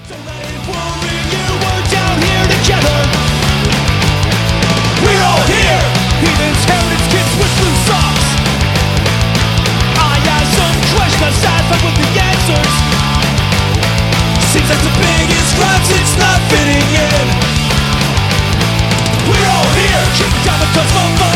Seems like the biggest crimes, it's not fitting in. We're all here, kicking down the doors,